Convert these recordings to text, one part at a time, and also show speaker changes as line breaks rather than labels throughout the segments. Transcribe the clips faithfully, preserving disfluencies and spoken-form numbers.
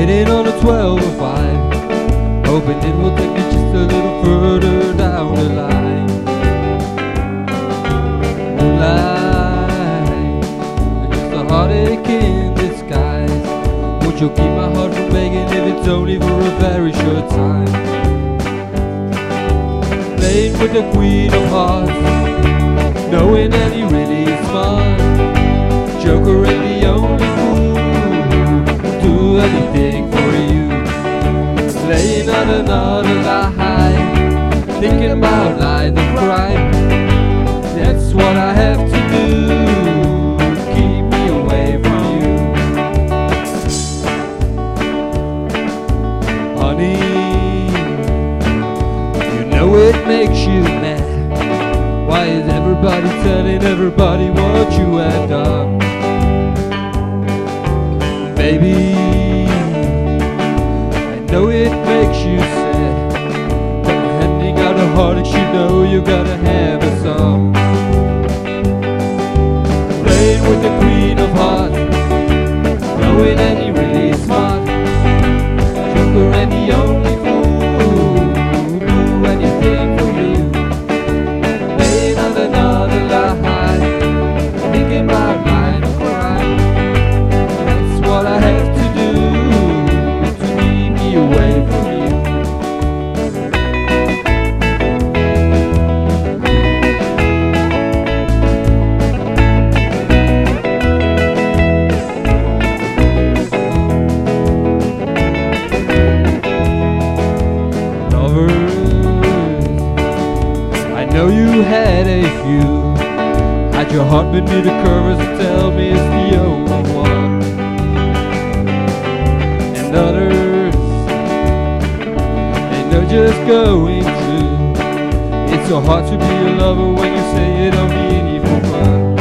Waiting on a twelve or five, hoping it will take me just a little further down the line. Moonlight, just a heartache in disguise. Won't you keep my heart from begging if it's only for a very short time? Playing with the queen of hearts, knowing that he really is smart. Joker ain't the only fool who'll do anything for you. Laying out another lie, thinking about life and crime. That's what I have to do, keep me away from you. Honey, you know it makes you mad. Why is everybody telling everybody what you have done? Baby, I know it makes you sad, but handing out a heartache, you know you gotta have a song. Playing with the queen of hearts, knowing that he really is smart. Joker and the only fool who'll do anything for you. Laying on another lie, thinking about mine and crime. That's what I have to do to keep me away from you. I know you had a few, had your heart beneath the covers to tell me it's the only one. And others, they know just going through. It's so hard to be a lover when you say it only in you for fun.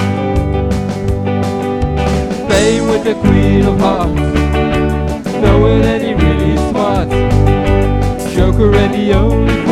Playing with the queen of hearts, knowing that he really is smart. Joker and the only